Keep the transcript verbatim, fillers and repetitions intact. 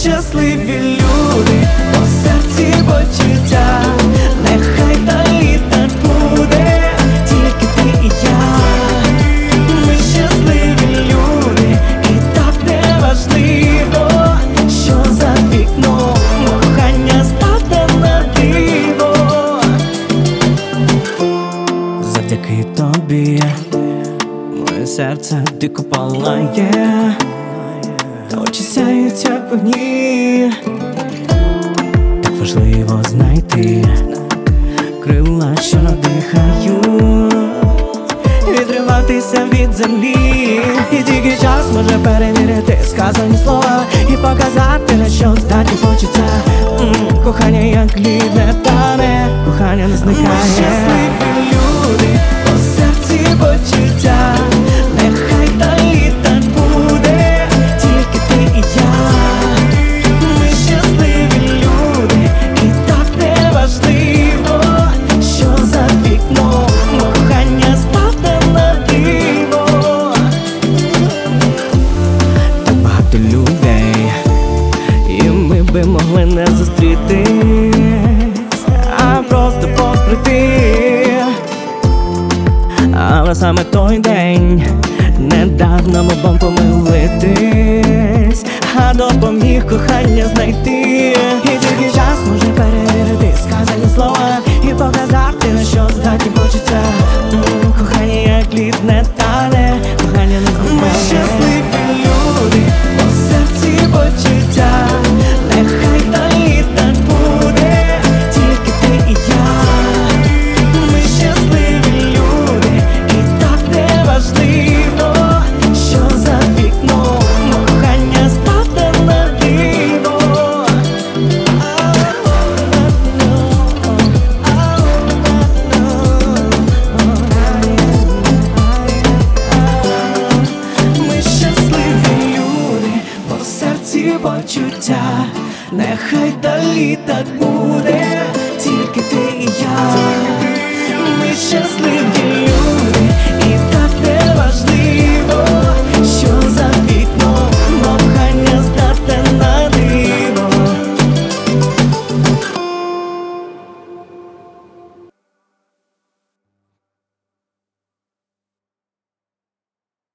щасливі люди, по серці почуття, нехай далі так буде, тільки ти і я. Ми щасливі люди, і так не важливо, що за вікном, кохання стане на диво. Завдяки тобі моє серце дико палає, очі сяють як вогні. Так важливо знайти крила, що надихають, відриватися від землі. І тільки час може перевірити сказані слова і показати, на що здатні почуття. М-м, Кохання як лід не тане, кохання не зникає. Ми щасливі люди, по серці почуття, нехай далі так буде, тільки ти і я. Ми щасливі люди, і так не важливо, що за вікном, кохання спадне на диво. Так багато людей, і ми би могли не зустрітись, а просто повз пройти. Але саме той день не дав нам обом помилитись, а допоміг кохання знайти. І тільки час може перевірити сказані слова і показати, на що здатні почуття. М, Кохання як лід не тане, кохання не зникає. Ми щасливі люди, по серці почуття, нехай далі так буде, тільки ти і я. Ми щасливі люди, і так не важливо, що за вікном, кохання спадне на диво. Ми щасливі люди, по серці почуття, нехай далі так буде, тільки ти і я. Ми щасливі люди.